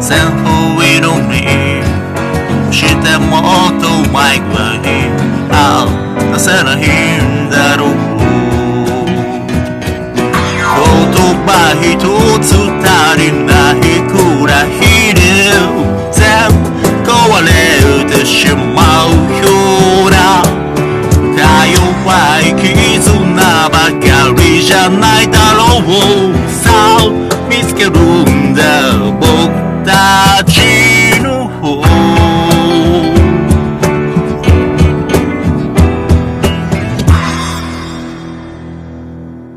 線不色にしてもっとうまいぐらい出せないんだろう。言葉一つ足りないくらいで全部壊れてしまうようなか弱い絆ばかりじゃないだろう。さあ見つける